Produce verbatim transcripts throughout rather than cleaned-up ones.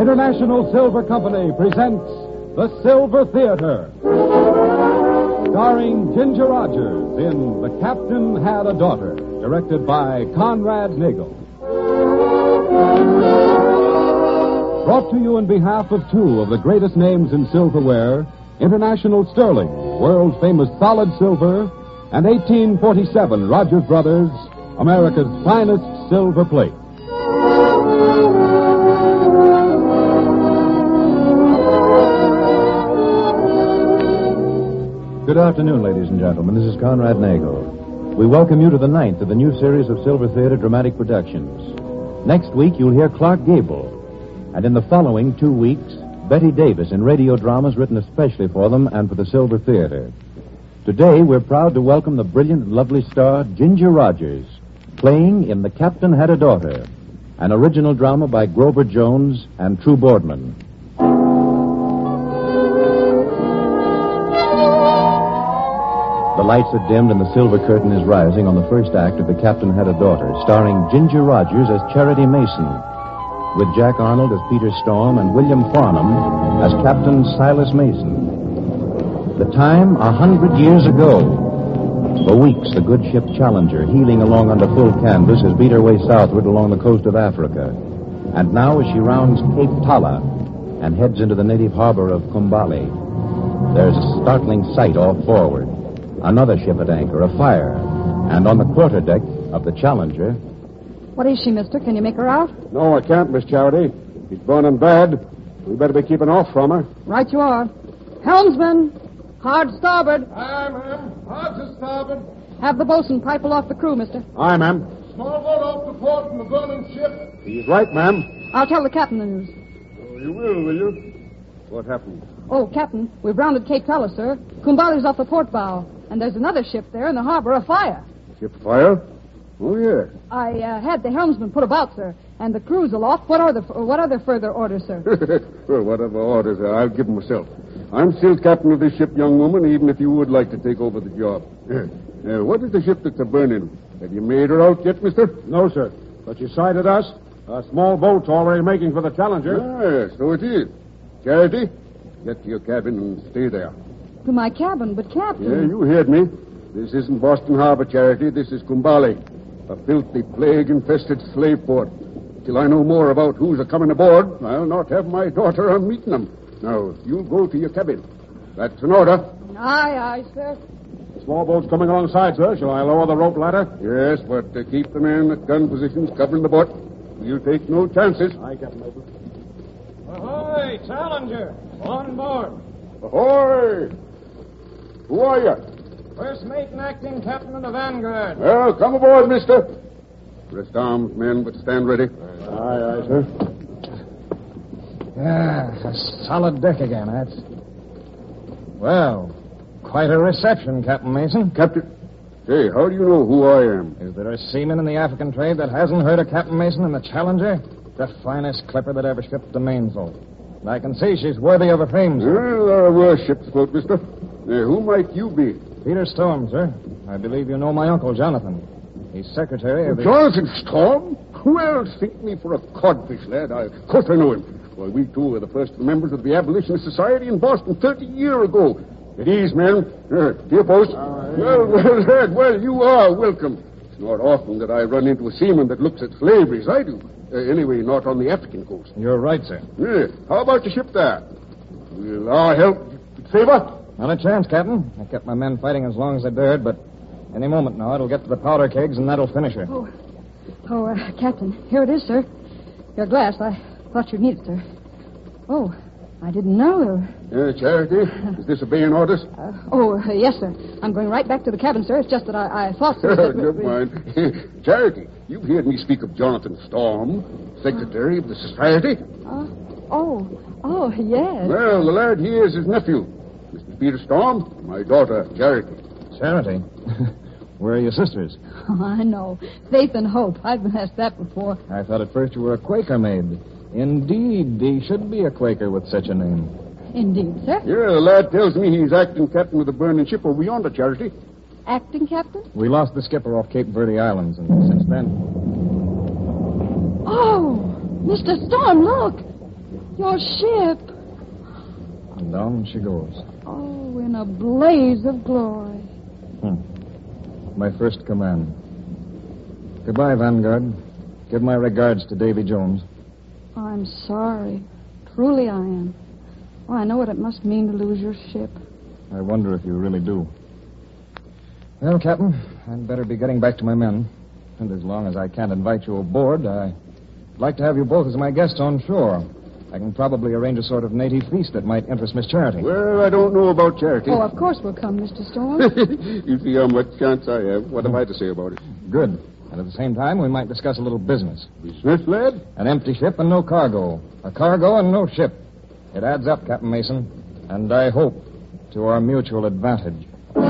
International Silver Company presents The Silver Theater, starring Ginger Rogers in The Captain Had a Daughter, directed by Conrad Nagel. Brought to you on behalf of two of the greatest names in silverware, International Sterling, world-famous solid silver, and eighteen forty-seven Rogers Brothers, America's finest silver plate. Good afternoon, ladies and gentlemen. This is Conrad Nagel. We welcome you to the ninth of the new series of Silver Theater dramatic productions. Next week, you'll hear Clark Gable. And in the following two weeks, Betty Davis in radio dramas written especially for them and for the Silver Theater. Today, we're proud to welcome the brilliant and lovely star, Ginger Rogers, playing in The Captain Had a Daughter, an original drama by Grover Jones and True Boardman. The lights are dimmed and the silver curtain is rising on the first act of The Captain Had a Daughter, starring Ginger Rogers as Charity Mason, with Jack Arnold as Peter Storm and William Farnham as Captain Silas Mason. The time, a hundred years ago. For weeks, the good ship Challenger, heeling along under full canvas, has beat her way southward along the coast of Africa. And now, as she rounds Cape Tala and heads into the native harbor of Kumbali, there's a startling sight off forward. Another ship at anchor, a fire. And on the quarterdeck of the Challenger... What is she, mister? Can you make her out? No, I can't, Miss Charity. She's burning bad. We better be keeping off from her. Right you are. Helmsman, hard starboard. Aye, ma'am. Hard to starboard. Have the bosun pipe aloft the crew, mister. Aye, ma'am. Small boat off the port from the burning ship. He's right, ma'am. I'll tell the captain the news. Oh, you will, will you? What happened? Oh, Captain, we've rounded Cape Tala, sir. Kumbali's off the port bow. And there's another ship there in the harbor afire. Ship fire? Oh, yeah. I uh, had the helmsman put about, sir, and the crew's aloft. What are the what are the further orders, sir? Well, whatever orders are, I'll give them myself. I'm still captain of this ship, young woman, even if you would like to take over the job. Uh, what is the ship that's a-burning? Have you made her out yet, mister? No, sir. But you sighted us. A small boat's already making for the Challenger. Ah, so it is. Charity, get to your cabin and stay there. To my cabin, but Captain... Yeah, you heard me. This isn't Boston Harbor, Charity. This is Kumbali, a filthy, plague-infested slave port. Till I know more about who's a-coming aboard, I'll not have my daughter on meeting them. Now, you'll go to your cabin. That's an order. Aye, aye, sir. Small boat's coming alongside, sir. Shall I lower the rope ladder? Yes, but uh, keep the men at gun positions covering the boat. We'll take no chances. Aye, Captain Mason. Ahoy, Challenger. On board. Ahoy! Who are you? First mate and acting captain of the Vanguard. Well, come aboard, mister. Rest arms, men, but stand ready. Aye, aye, sir. Yeah, a solid deck again, that's... Well, quite a reception, Captain Mason. Captain... Hey, how do you know who I am? Is there a seaman in the African trade that hasn't heard of Captain Mason and the Challenger? The finest clipper that ever shipped the mainsail. I can see she's worthy of a fame, sir. Well, there are worse ships afloat, mister. Uh, who might you be? Peter Storm, sir. I believe you know my uncle, Jonathan. He's secretary of the... Jonathan Storm? Well, think me for a codfish, lad. I, of course I know him. Why, we two were the first members of the Abolitionist Society in Boston thirty years ago. At ease, men. Uh, to your post. Uh, well, well, lad, well, you are welcome. It's not often that I run into a seaman that looks at slavery as I do. Uh, anyway, not on the African coast. You're right, sir. Yeah. How about your ship there? Will our help save her? Not a chance, Captain. I kept my men fighting as long as they dared, but any moment now it'll get to the powder kegs and that'll finish her. Oh, oh, uh, Captain, here it is, sir. Your glass. I thought you'd need it, sir. Oh, I didn't know. Uh, Charity, is this obeying orders? Uh, oh, uh, yes, sir. I'm going right back to the cabin, sir. It's just that I, I thought... Sir, that Never mind. Charity, you've heard me speak of Jonathan Storm, secretary of the society. Uh, oh, oh, yes. Well, the lad here is his nephew, Mister Peter Storm, my daughter, Charity. Charity? Where are your sisters? Oh, I know. Faith and Hope. I've been asked that before. I thought at first you were a Quaker maid. Indeed, he should be a Quaker with such a name. Indeed, sir. Yeah, the lad tells me he's acting captain of the burning ship over yonder, Charity. Acting captain? We lost the skipper off Cape Verde Islands, and since then... Oh, Mister Storm, look. Your ship. And down she goes. Oh, in a blaze of glory. Hmm. My first command. Goodbye, Vanguard. Give my regards to Davy Jones. I'm sorry. Truly I am. Oh, I know what it must mean to lose your ship. I wonder if you really do. Well, Captain, I'd better be getting back to my men. And as long as I can't invite you aboard, I'd like to have you both as my guests on shore. I can probably arrange a sort of native feast that might interest Miss Charity. Well, I don't know about Charity. Oh, of course we'll come, Mister Storm. You see how much chance I have. What am I to say about it? Good. And at the same time, we might discuss a little business. Business, lad? An empty ship and no cargo. A cargo and no ship. It adds up, Captain Mason. And I hope to our mutual advantage.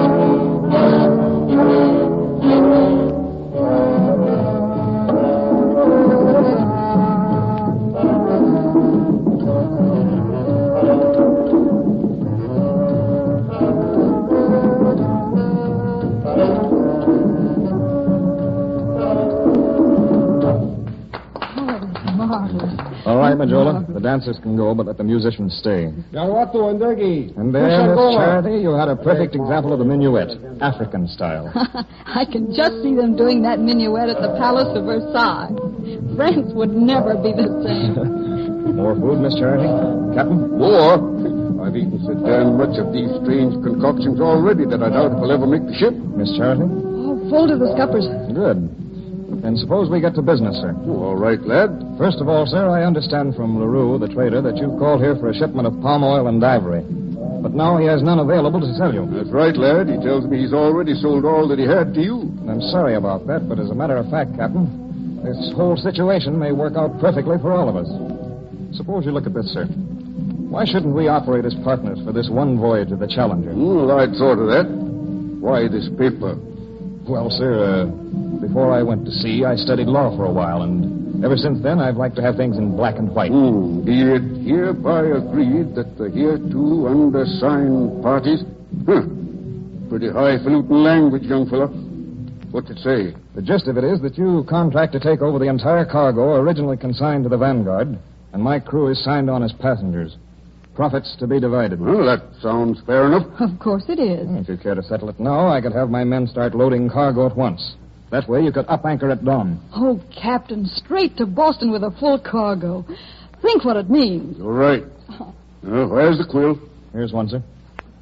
All right, Majola. The dancers can go, but let the musicians stay. And there, Miss Charity, you had a perfect example of the minuet, African style. I can just see them doing that minuet at the Palace of Versailles. France would never be the same. More food, Miss Charity? Captain? More? I've eaten so damn much of these strange concoctions already that I doubt if I'll ever make the ship. Miss Charity? Oh, full to the scuppers. Good. And suppose we get to business, sir. Oh, all right, lad. First of all, sir, I understand from LaRue, the trader, that you've called here for a shipment of palm oil and ivory. But now he has none available to sell you. That's right, lad. He tells me he's already sold all that he had to you. I'm sorry about that, but as a matter of fact, Captain, this whole situation may work out perfectly for all of us. Suppose you look at this, sir. Why shouldn't we operate as partners for this one voyage of the Challenger? Well, I'd thought of that. Why this paper? Well, sir, uh, before I went to sea, I studied law for a while, and ever since then, I've liked to have things in black and white. Hmm. Be it hereby agreed that the hereto undersigned parties... Huh. Pretty highfalutin language, young fella. What's it say? The gist of it is that you contract to take over the entire cargo originally consigned to the Vanguard, and my crew is signed on as passengers. Profits to be divided. Well, that sounds fair enough. Of course it is. If you care to settle it now, I could have my men start loading cargo at once. That way you could up anchor at dawn. Oh, Captain, straight to Boston with a full cargo. Think what it means. All right. Uh, where's the quill? Here's one, sir.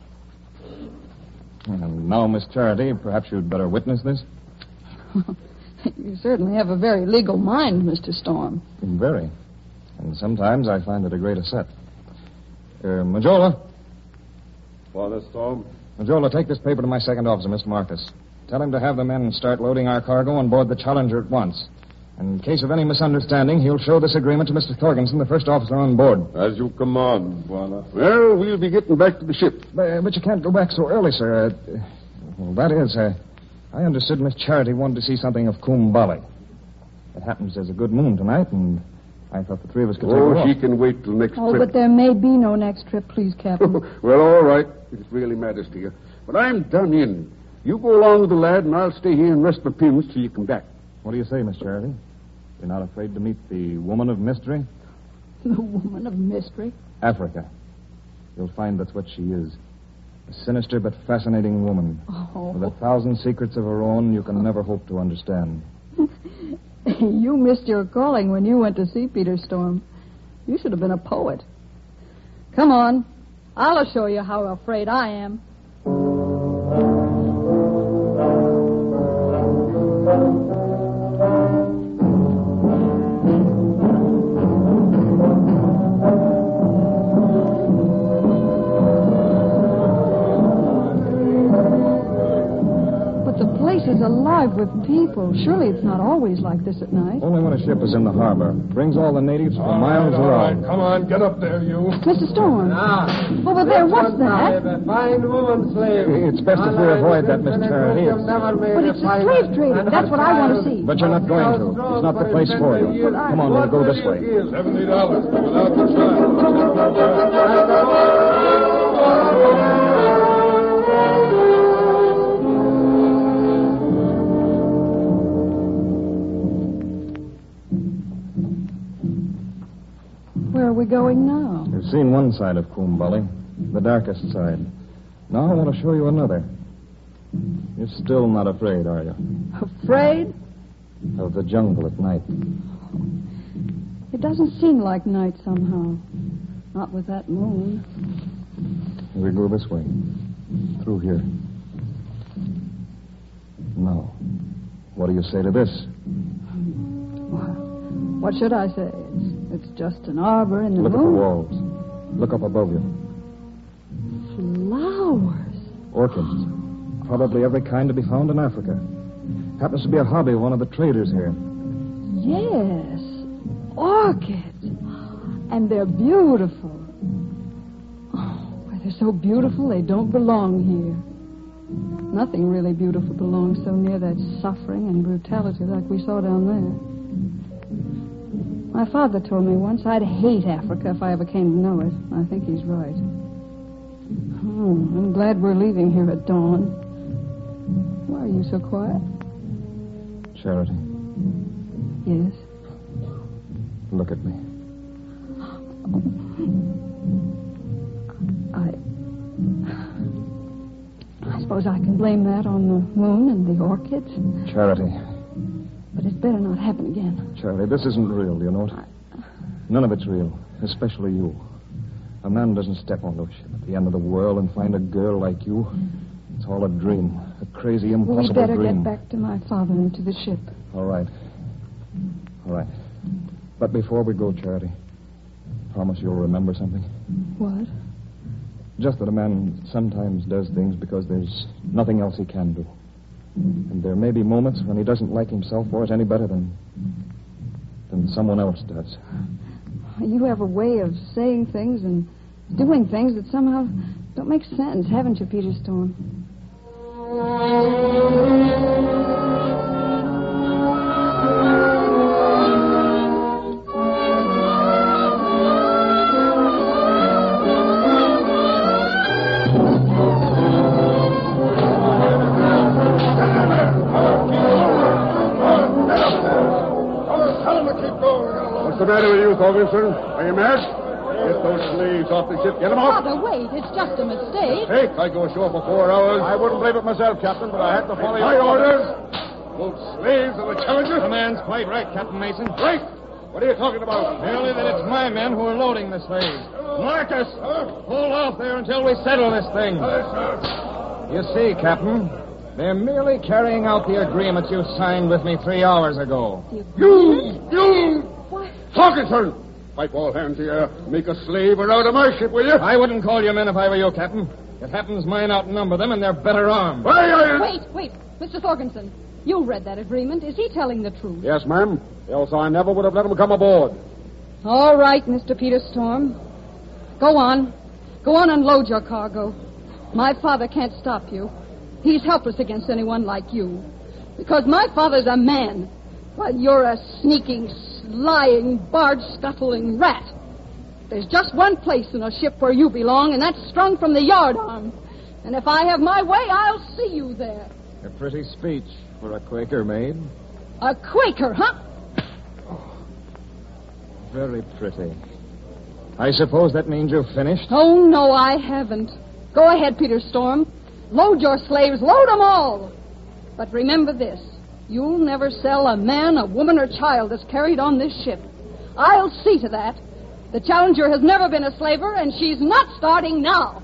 And now, Miss Charity, perhaps you'd better witness this. You certainly have a very legal mind, Mister Storm. Very. And sometimes I find it a great asset. Uh, Majola. What, Mister Storm? Majola, take this paper to my second officer, Mister Marcus. Tell him to have the men start loading our cargo on board the Challenger at once. And in case of any misunderstanding, he'll show this agreement to Mister Thorgensen, the first officer on board. As you command, Bwana. Well, we'll be getting back to the ship. But, but you can't go back so early, sir. Uh, well, that is, uh, I understood Miss Charity wanted to see something of Kumbali. It happens there's a good moon tonight, and I thought the three of us could take a Oh, walk. she can wait till next Oh, trip. but there may be no next trip, please, Captain. Well, all right. If it really matters to you. But I'm done in. You go along with the lad, and I'll stay here and rest my pins till you come back. What do you say, Miss Charity? You're not afraid to meet the woman of mystery? The woman of mystery. Africa. You'll find that's what she is. A sinister but fascinating woman. Oh. With a thousand secrets of her own you can never hope to understand. You missed your calling when you went to see Peter Storm. You should have been a poet. Come on. I'll show you how afraid I am. Is alive with people. Surely it's not always like this at night. Only when a ship is in the harbor. Brings all the natives for miles all right, around. Come on, get up there, you. Mister Storm. Ah. Over there, what's that? A fine woman slave. It's best if we avoid that, Miss Charity. It's... But it's a slave trader. That's what I want to see. But you're not going to. It's not the place for you. Come on, we'll go this way. Seventy dollars without the child. Where are we going now? You've seen one side of Coombully, the darkest side. Now I want to show you another. You're still not afraid, are you? Afraid? Of the jungle at night. It doesn't seem like night somehow. Not with that moon. We go this way. Through here. Now, what do you say to this? What should I say? It's, it's just an arbor in the Look moon. at the walls. Look up above you. Flowers. Orchids. Probably every kind to be found in Africa. Happens to be a hobby of one of the traders here. Yes. Orchids. And they're beautiful. Oh, why, they're so beautiful they don't belong here. Nothing really beautiful belongs so near that suffering and brutality like we saw down there. My father told me once I'd hate Africa if I ever came to know it. I think he's right. Oh, I'm glad we're leaving here at dawn. Why are you so quiet? Charity, Yes. look at me. I... I suppose I can blame that on the moon and the orchids. Charity, But it's better not happen again. Charity, this isn't real, you know it? None of it's real, especially you. A man doesn't step onto a ship at the end of the world and find a girl like you. It's all a dream, a crazy, impossible We better dream. get back to my father and to the ship. All right. All right. But before we go, Charity, promise you'll remember something. What? Just that a man sometimes does things because there's nothing else he can do. And there may be moments when he doesn't like himself for it any better than than someone else does. You have a way of saying things and doing things that somehow don't make sense, haven't you, Peter Storm? What's the matter with you, Ferguson? Are you mad? Get those slaves off the ship. Get them off. Father, wait. It's just a mistake. Hey, I go ashore for four hours. I wouldn't blame it myself, Captain, but I had to follow My your orders. Those slaves are the Challenger. The man's quite right, Captain Mason. Right. What are you talking about? Merely that it's my men who are loading the slaves. Marcus, hold off there until we settle this thing. You see, Captain, they're merely carrying out the agreements you signed with me three hours ago. You, you, What? Ferguson! Pipe all hands here. Make a slave out of my ship, will you? I wouldn't call you men if I were you, Captain. It happens mine outnumber them, and they're better armed. Why, I... Wait, wait. Mister Thorkinson, you read that agreement. Is he telling the truth? Yes, ma'am. Else I never would have let him come aboard. All right, Mister Peter Storm. Go on. Go on and load your cargo. My father can't stop you. He's helpless against anyone like you. Because my father's a man, while you're a sneaking, lying, barge-scuttling rat. There's just one place in a ship where you belong, and that's strung from the yardarm. And if I have my way, I'll see you there. A pretty speech for a Quaker maid. A Quaker, huh? Very pretty. I suppose that means you've finished? Oh, no, I haven't. Go ahead, Peter Storm. Load your slaves. Load them all. But remember this. You'll never sell a man, a woman, or child that's carried on this ship. I'll see to that. The Challenger has never been a slaver, and she's not starting now.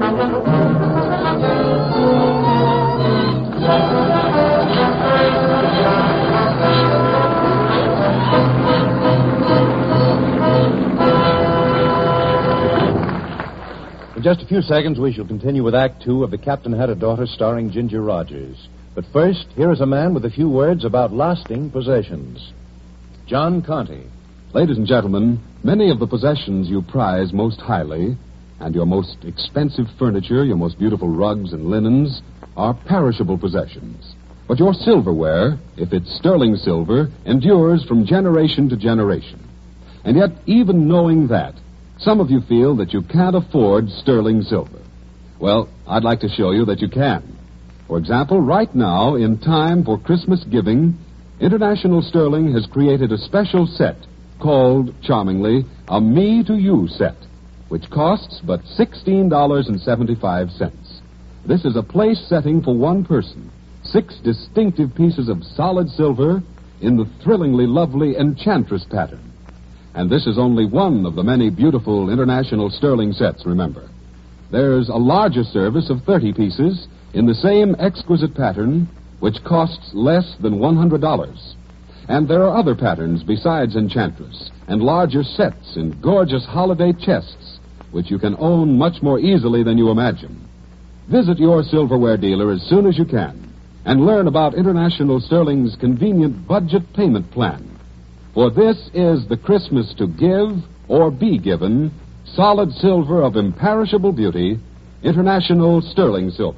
In just a few seconds, we shall continue with Act Two of The Captain Had a Daughter, starring Ginger Rogers. But first, here is a man with a few words about lasting possessions. John Conte. Ladies and gentlemen, many of the possessions you prize most highly, and your most expensive furniture, your most beautiful rugs and linens, are perishable possessions. But your silverware, if it's sterling silver, endures from generation to generation. And yet, even knowing that, some of you feel that you can't afford sterling silver. Well, I'd like to show you that you can. For example, right now, in time for Christmas giving, International Sterling has created a special set called, charmingly, a Me to You set, which costs but sixteen dollars and seventy-five cents. This is a place setting for one person. Six distinctive pieces of solid silver in the thrillingly lovely Enchantress pattern. And this is only one of the many beautiful international sterling sets, remember. There's a larger service of thirty pieces in the same exquisite pattern, which costs less than one hundred dollars. And there are other patterns besides Enchantress, and larger sets in gorgeous holiday chests, which you can own much more easily than you imagine. Visit your silverware dealer as soon as you can, and learn about International Sterling's convenient budget payment plan. For this is the Christmas to give or be given solid silver of imperishable beauty, International Sterling Silver.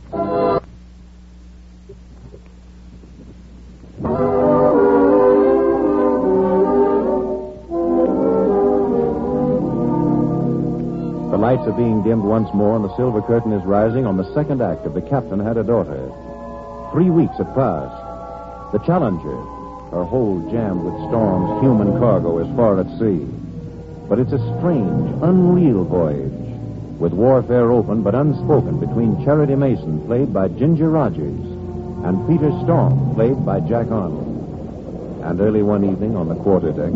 The lights are being dimmed once more, and the silver curtain is rising on the second act of The Captain Had a Daughter. Three weeks have passed. The Challenger, her hold jammed with Storm's human cargo, is far at sea. But it's a strange, unreal voyage, with warfare open but unspoken between Charity Mason, played by Ginger Rogers, and Peter Storm, played by Jack Arnold. And early one evening on the quarterdeck.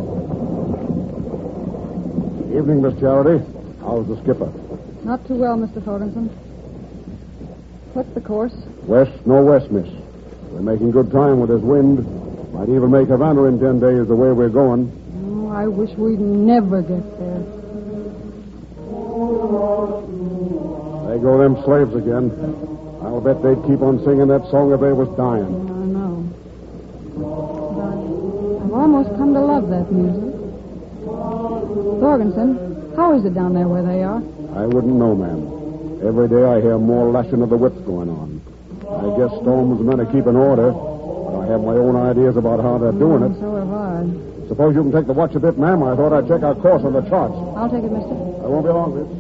Evening, Miss Charity. How's the skipper? Not too well, Mister Thorgensen. What's the course? West, northwest, miss. We're making good time with this wind. Might even make Havana in ten days the way we're going. Oh, I wish we'd never get there. There go them slaves again. I'll bet they'd keep on singing that song if they was dying. I know. But I, I've almost come to love that music. Thorgensen, how is it down there where they are? I wouldn't know, ma'am. Every day I hear more lashing of the whips going on. I guess Storm's men are keeping order, but I have my own ideas about how they're doing it. So have I. Suppose you can take the watch a bit, ma'am. I thought I'd check our course on the charts. I'll take it, mister. I won't be long, miss.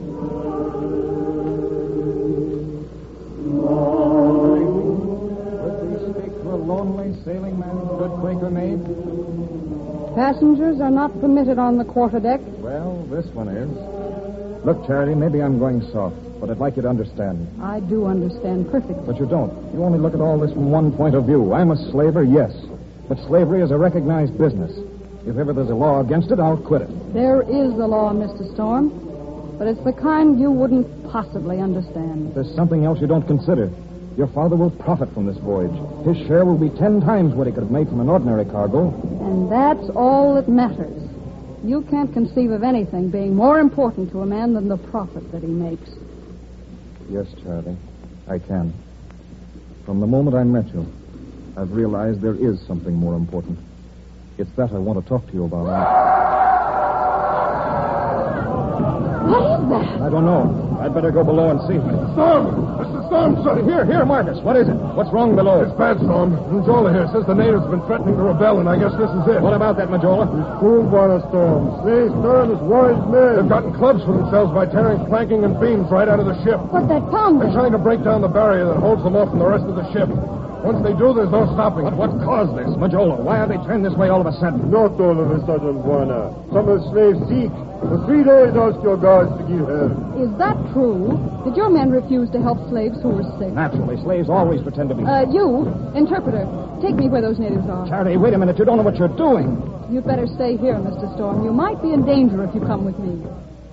Would we speak to a lonely sailing man, good Quaker maid? Passengers are not permitted on the quarterdeck. Well, this one is. Look, Charity, maybe I'm going soft, but I'd like you to understand. I do understand perfectly. But you don't. You only look at all this from one point of view. I'm a slaver, yes. But slavery is a recognized business. If ever there's a law against it, I'll quit it. There is a law, Mister Storm, but it's the kind you wouldn't possibly understand. There's something else you don't consider. Your father will profit from this voyage. His share will be ten times what he could have made from an ordinary cargo. And that's all that matters. You can't conceive of anything being more important to a man than the profit that he makes. Yes, Charity, I can. From the moment I met you, I've realized there is something more important. It's that I want to talk to you about. What is that? I don't know. I'd better go below and see. Storm! Mister Storm, sir! Here, here, Marcus. What is it? What's wrong below? It's bad, Storm. Majola here says the natives have been threatening to rebel, and I guess this is it. What about that, Majola? He's fooled by the Storm. Say, Storm is wise men. They've gotten clubs for themselves by tearing planking and beams right out of the ship. What's that pounding? They're trying to break down the barrier that holds them off from the rest of the ship. Once they do, there's no stopping. But what caused this, Majola? Why are they turned this way all of a sudden? Not all of a sudden, Juana. Some of the slaves seek. For three days, ask your guards to give help. Is that true? Did your men refuse to help slaves who were sick? Naturally, slaves always pretend to be... Uh, you, interpreter, take me where those natives are. Charity, wait a minute. You don't know what you're doing. You'd better stay here, Mister Storm. You might be in danger if you come with me.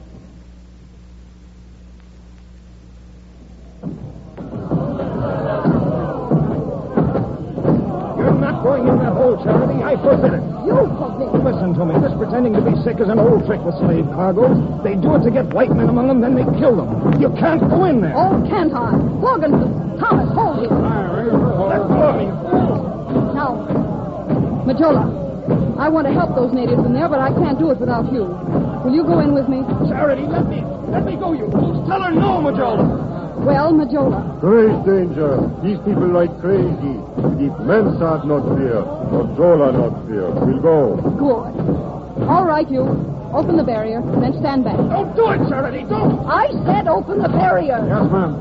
You're not going in that hole, Charity. I forbid it. You forbid. Listen to me. This pretending to be sick is an old trick with slave cargoes. They do it to get white men among them, then they kill them. You can't go in there. Oh, can't I? Morgan, Thomas, hold him. Let go of me. Now, Majola, I want to help those natives in there, but I can't do it without you. Will you go in with me? Charity, let me, let me go, you fools. Tell her no, Majola. Well, Majola. Great danger. These people like crazy. If Mensah not fear, or Zola not fear, we'll go. Good. All right, you. Open the barrier, then stand back. Don't do it, Charity. Don't. I said open the barrier. Yes, ma'am.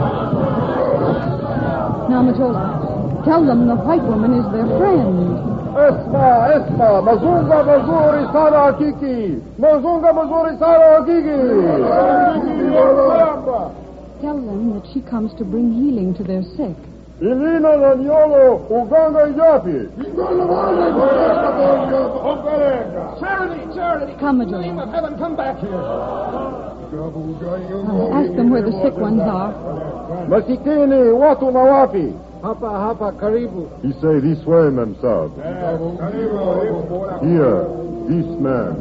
Now, Majola, tell them the white woman is their friend. Esma, Esma, Mazunga, Mazuri, Sara, Kiki. Mazunga, Mazuri, Sara, Kiki. Tell them that she comes to bring healing to their sick. Ilina, Nanyolo, Uganga, Yapi. Charity, Charity. Come, In the name of Majola. heaven, come back here. Uh, ask them where the sick ones are. Masikini, watu na wapi? Hapa, hapa, karibu. He say this way, Ma'am Saab. Here, this man.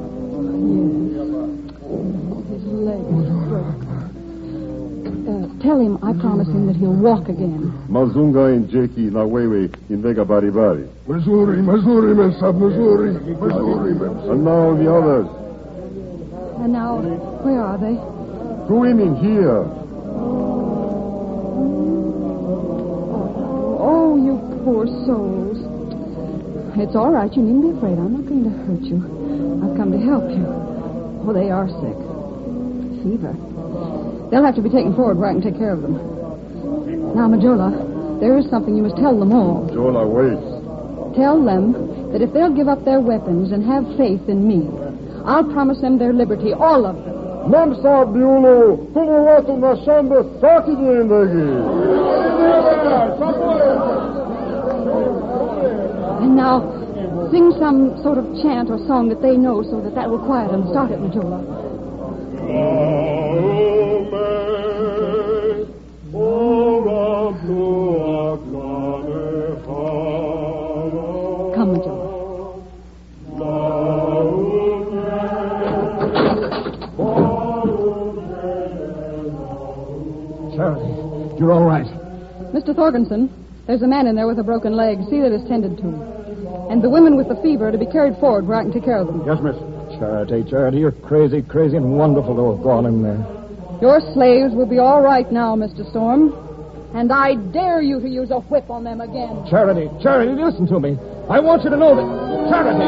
His leg is broke. Uh, tell him I promise him that he'll walk again. Mazunga and Jeki na wewe indega baribari. Missouri, Missouri, Miss Sub, Missouri. Missouri, Miss. And now the others. And now, where are they? Two women here. Oh, you poor souls. It's all right. You needn't be afraid. I'm not going to hurt you. I've come to help you. Oh, they are sick. Fever. They'll have to be taken forward where I can take care of them. Now, Majola, there is something you must tell them all. Jola, wait. Tell them that if they'll give up their weapons and have faith in me, I'll promise them their liberty, all of them. Ma'am Saab Biulo, como watu na shamba saki niendegi. And now, sing some sort of chant or song that they know so that that will quiet them. Start it, Majola. Come, Majola. Charity, you're all right. Mister Thorgensen, there's a man in there with a broken leg. See that it's tended to. And the women with the fever are to be carried forward where I can take care of them. Yes, miss. Charity, Charity, you're crazy, crazy, and wonderful to have gone in there. Your slaves will be all right now, Mister Storm. And I dare you to use a whip on them again. Charity, Charity, listen to me. I want you to know that... Charity!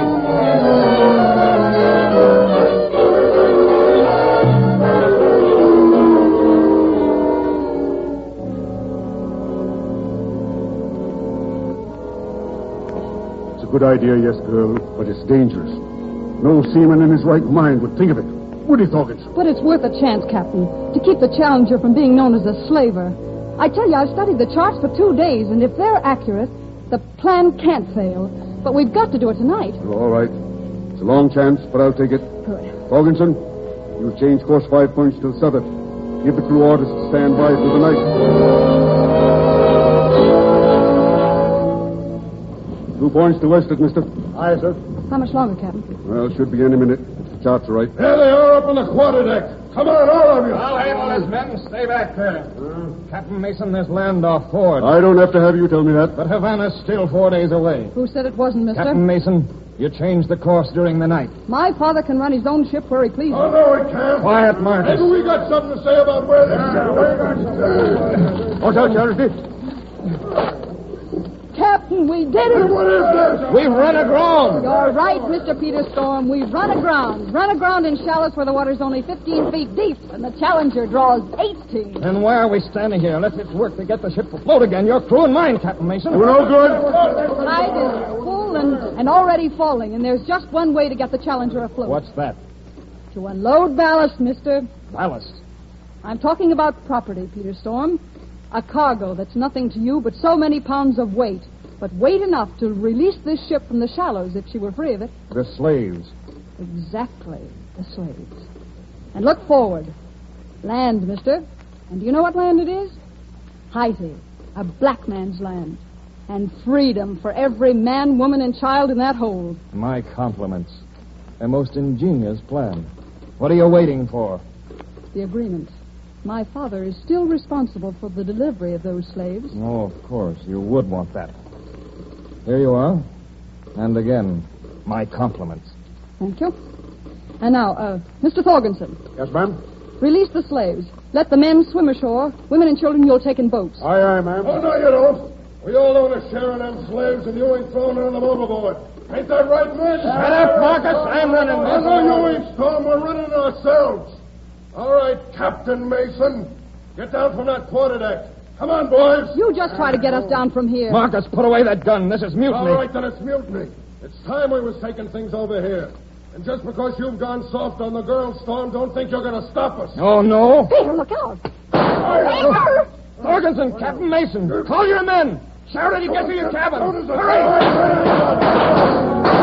It's a good idea, yes, girl, but it's dangerous. No seaman in his right mind would think of it. Would he, Thorgensen? But it's worth a chance, Captain, to keep the Challenger from being known as a slaver. I tell you, I've studied the charts for two days, and if they're accurate, the plan can't fail. But we've got to do it tonight. Well, all right. It's a long chance, but I'll take it. Good. Thorgensen, you change course five points to the southern. Give the crew orders to stand by through the night. Two points to westward, mister. Aye, sir. How much longer, Captain? Well, should be any minute. If the charts are right. There they are up on the quarterdeck. Come on, all of you. I'll handle this, men. Stay back there. Captain Mason, there's land off Ford. I don't have to have you tell me that. But Havana's still four days away. Who said it wasn't, mister? Captain Mason, you changed the course during the night. My father can run his own ship where he pleases. Oh, no, we can't. Quiet, Marcus. Maybe we got something to say about where this is. Watch out, Charity. Captain, we did it! What is this? We've run aground. You're right, Mister Peter Storm. We've run aground. Run aground in shallows where the water's only fifteen feet deep, and the Challenger draws eighteen. Then why are we standing here? Let's get to work to get the ship afloat again. Your crew and mine, Captain Mason. We're no good. The tide is full and, and already falling, and there's just one way to get the Challenger afloat. What's that? To unload ballast, mister. Ballast. I'm talking about property, Peter Storm. A cargo that's nothing to you but so many pounds of weight. But weight enough to release this ship from the shallows if she were free of it. The slaves. Exactly, the slaves. And look forward. Land, mister. And do you know what land it is? Haiti, a black man's land. And freedom for every man, woman, and child in that hold. My compliments. A most ingenious plan. What are you waiting for? The agreement. My father is still responsible for the delivery of those slaves. Oh, of course. You would want that. Here you are. And again, my compliments. Thank you. And now, uh, Mister Thorgensen. Yes, ma'am? Release the slaves. Let the men swim ashore. Women and children you'll take in boats. Aye, aye, ma'am. Oh, no, you don't. We all own a share of them slaves, and you ain't throwing none of them overboard. Ain't that right, men? Shut up, Marcus. I'm running I this. know you ain't, Storm. We're running ourselves. All right, Captain Mason. Get down from that quarterdeck. Come on, boys. You just try to get us down from here. Marcus, put away that gun. This is mutiny. All right, then it's mutiny. It's time we was taking things over here. And just because you've gone soft on the girl, Storm, don't think you're going to stop us. Oh, no. Peter, look out. Peter! Jorgensen, Captain Mason, call your men. Charity, get to your cabin. Hurry!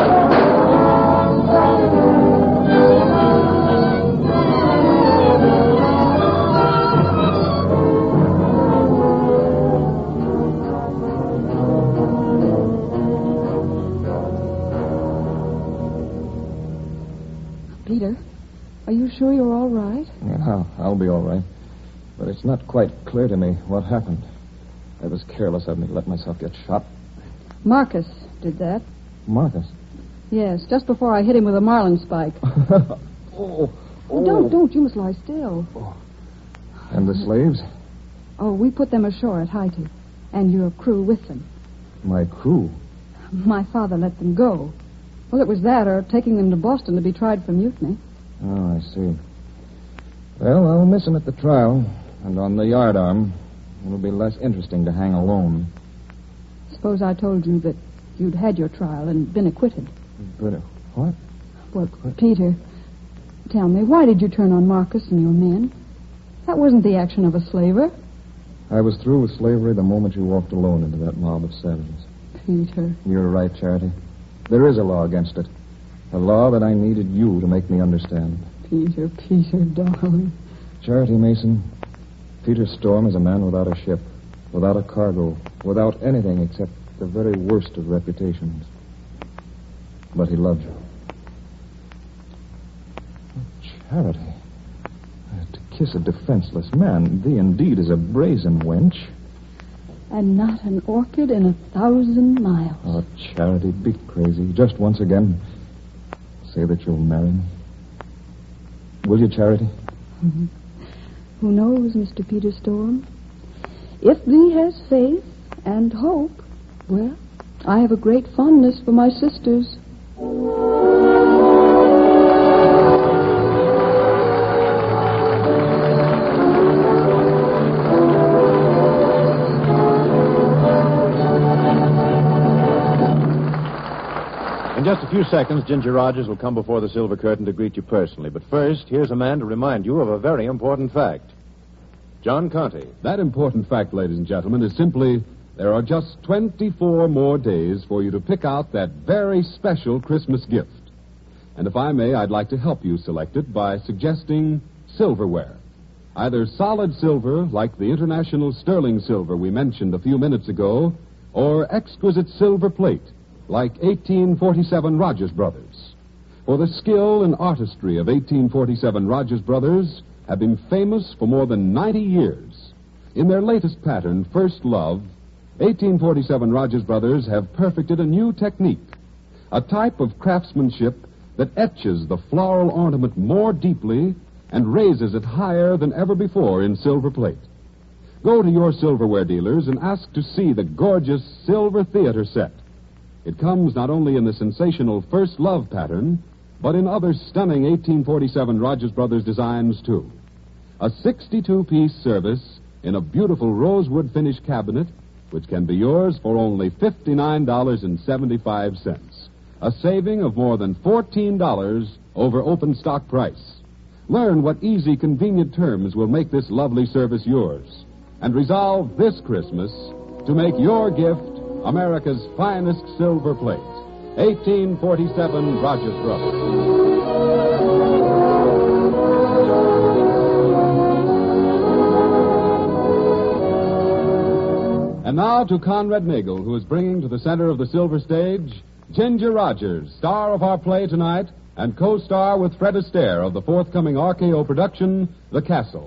Peter, are you sure you're all right? Yeah, I'll, I'll be all right. But it's not quite clear to me what happened. I was careless of me to let myself get shot. Marcus did that. Marcus? Yes, just before I hit him with a marlin spike. oh, oh. Don't, don't. You must lie still. Oh. And the slaves? Oh, we put them ashore at Haiti. And your crew with them. My crew? My father let them go. Well, it was that or taking them to Boston to be tried for mutiny. Oh, I see. Well, I'll miss him at the trial. And on the yardarm, it'll be less interesting to hang alone. Suppose I told you that you'd had your trial and been acquitted. But, uh, what? Well, Peter, tell me, why did you turn on Marcus and your men? That wasn't the action of a slaver. I was through with slavery the moment you walked alone into that mob of savages. Peter. You're right, Charity. There is a law against it. A law that I needed you to make me understand. Peter, Peter, darling. Charity Mason, Peter Storm is a man without a ship, without a cargo, without anything except the very worst of reputations. But he loves you. Oh, Charity. To kiss a defenseless man, thee indeed is a brazen wench. And not an orchid in a thousand miles. Oh, Charity, be crazy. Just once again, say that you'll marry me. Will you, Charity? Mm-hmm. Who knows, Mister Peter Storm? If thee has faith and hope, well, I have a great fondness for my sisters. In just a few seconds, Ginger Rogers will come before the silver curtain to greet you personally. But first, here's a man to remind you of a very important fact. John Conte. That important fact, ladies and gentlemen, is simply there are just twenty-four more days for you to pick out that very special Christmas gift. And if I may, I'd like to help you select it by suggesting silverware. Either solid silver, like the international sterling silver we mentioned a few minutes ago, or exquisite silver plate, like eighteen forty-seven Rogers Brothers. For the skill and artistry of eighteen forty-seven Rogers Brothers have been famous for more than ninety years. In their latest pattern, First Love, eighteen forty-seven Rogers Brothers have perfected a new technique, a type of craftsmanship that etches the floral ornament more deeply and raises it higher than ever before in silver plate. Go to your silverware dealers and ask to see the gorgeous silver theater set. It comes not only in the sensational First Love pattern, but in other stunning eighteen forty-seven Rogers Brothers designs, too. A sixty-two piece service in a beautiful rosewood finish cabinet, which can be yours for only fifty-nine dollars and seventy-five cents. A saving of more than fourteen dollars over open stock price. Learn what easy, convenient terms will make this lovely service yours. And resolve this Christmas to make your gift America's finest silver plate. eighteen forty-seven Rogers Brothers. And now to Conrad Nagel, who is bringing to the center of the silver stage Ginger Rogers, star of our play tonight, and co-star with Fred Astaire of the forthcoming R K O production, The Castle.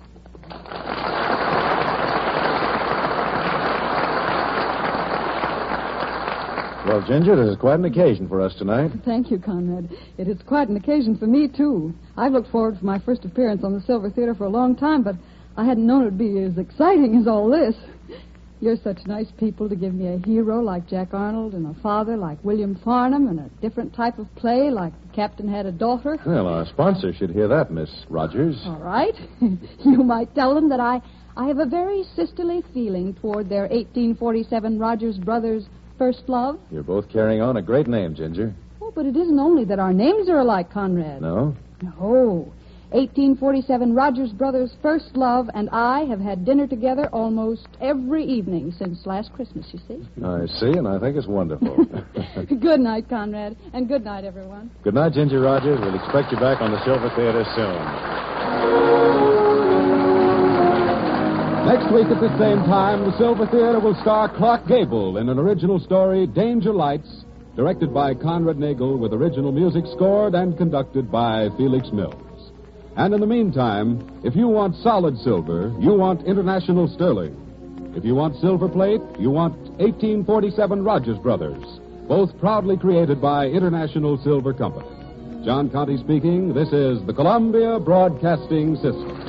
Well, Ginger, this is quite an occasion for us tonight. Thank you, Conrad. It is quite an occasion for me, too. I've looked forward to my first appearance on the Silver Theater for a long time, but I hadn't known it would be as exciting as all this. You're such nice people to give me a hero like Jack Arnold and a father like William Farnham and a different type of play like The Captain Had a Daughter. Well, our sponsor should hear that, Miss Rogers. All right. You might tell them that I, I have a very sisterly feeling toward their eighteen forty-seven Rogers Brothers first love. You're both carrying on a great name, Ginger. Oh, but it isn't only that our names are alike, Conrad. No? No. eighteen forty-seven Rogers Brothers' first love and I have had dinner together almost every evening since last Christmas, you see. I see, and I think it's wonderful. Good night, Conrad, and good night, everyone. Good night, Ginger Rogers. We'll expect you back on the Silver Theater soon. Next week at the same time, the Silver Theater will star Clark Gable in an original story, Danger Lights, directed by Conrad Nagel, with original music scored and conducted by Felix Mills. And in the meantime, if you want solid silver, you want International Sterling. If you want silver plate, you want eighteen forty-seven Rogers Brothers, both proudly created by International Silver Company. John Conte speaking. This is the Columbia Broadcasting System.